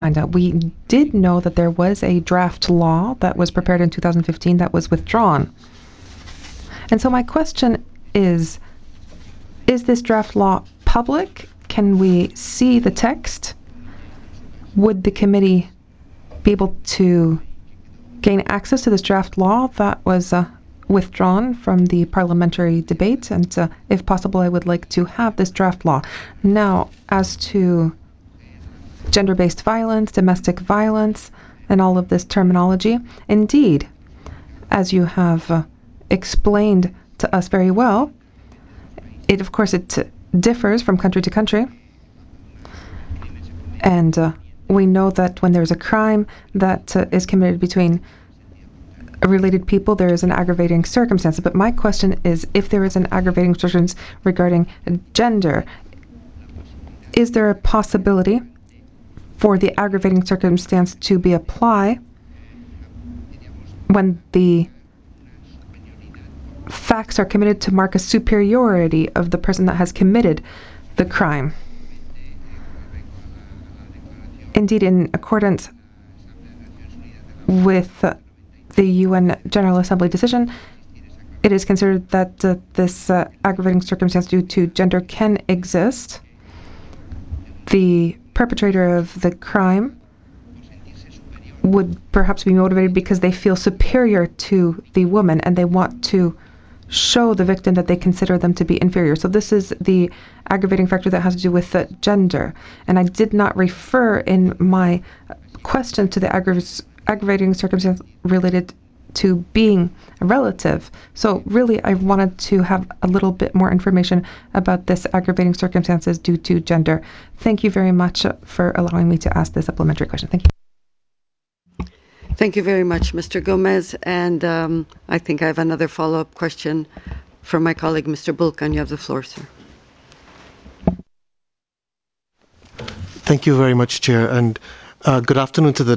We did know that there was a draft law that was prepared in 2015 that was withdrawn. And so my question is this draft law public? Can we see the text? Would the committee be able to gain access to this draft law that was withdrawn from the parliamentary debate? And if possible, I would like to have this draft law. Now, as to gender-based violence, domestic violence, and all of this terminology, indeed, as you have explained to us very well, of course, it differs from country to country. And we know that when there's a crime that is committed between related people, there is an aggravating circumstance. But my question is, if there is an aggravating circumstance regarding gender, is there a possibility for the aggravating circumstance to be applied when the facts are committed to mark a superiority of the person that has committed the crime? Indeed, in accordance with the UN General Assembly decision, it is considered that this aggravating circumstance due to gender can exist. The perpetrator of the crime would perhaps be motivated because they feel superior to the woman and they want to show the victim that they consider them to be inferior. So this is the aggravating factor that has to do with gender. And I did not refer in my question to the aggravating circumstance related to being a relative. So really, I wanted to have a little bit more information about this aggravating circumstances due to gender. Thank you very much for allowing me to ask this supplementary question. Thank you. Thank you very much, Mr. Gomez. And I think I have another follow-up question from my colleague, Mr. Bulkan. You have the floor, sir. Thank you very much, Chair. And good afternoon to the